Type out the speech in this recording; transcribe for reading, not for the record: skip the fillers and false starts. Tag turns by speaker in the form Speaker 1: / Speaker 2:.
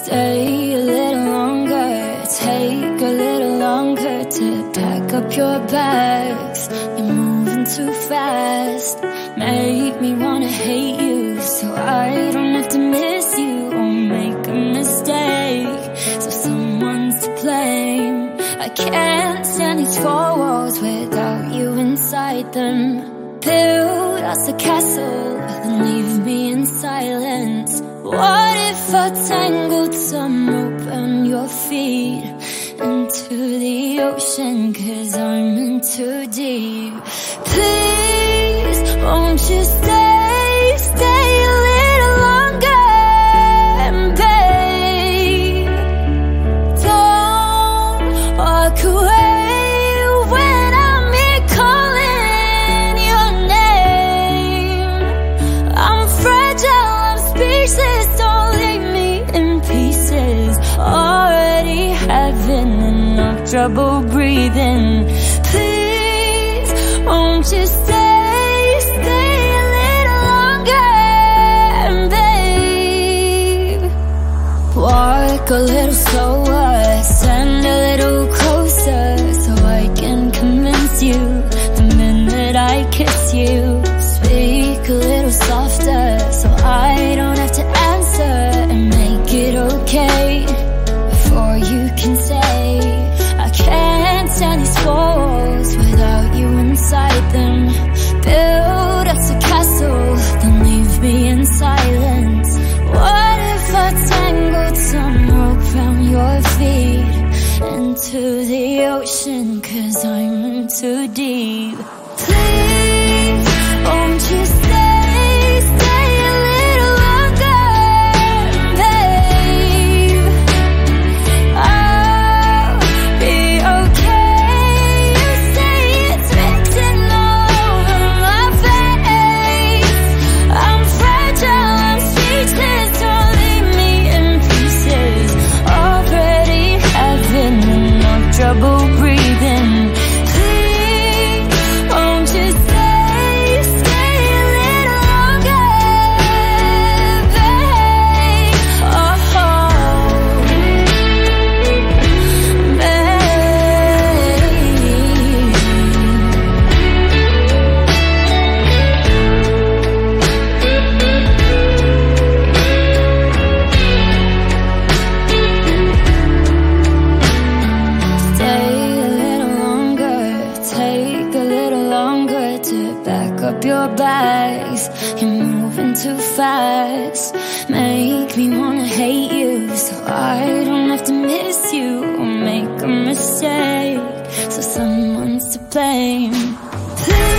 Speaker 1: Stay a little longer, take a little longer to pack up your bags. You're moving too fast, make me wanna hate you, so I don't have to miss you or make a mistake. So someone's to blame. I can't stand these four walls without you inside them. Build us a castle, then leave me in silence. What if I tangled some rope around your feet into the ocean, 'cause I'm in too deep. Please, won't you stay a little longer, babe. Don't walk away when I'm here calling your name. I'm fragile, I'm speechless, don't leave me in pieces. Already having enough trouble breathing. Please, won't you stay a little longer, babe. Walk a little slower, stand a little closer, so I can convince you the minute I kiss you. Speak a little softer, so I don't have to answer, and make it okay before you can say I can't stand these walls without you inside them. Build us a castle, then leave me in silence. What if I tangled some rope around your feet into the ocean, 'cause I'm in too deep. Please, won't you stay a little longer, babe. I'll be okay. You say it's written all over my face. I'm fragile, I'm speechless, don't leave me in pieces. Already having enough trouble breathing. Please, won't you stay a little longer, babe. Oh, stay a little longer, take a little longer to back up your bags. You're moving too fast, make me wanna hate you, so I don't have to miss you or make a mistake. So someone's to blame. Please,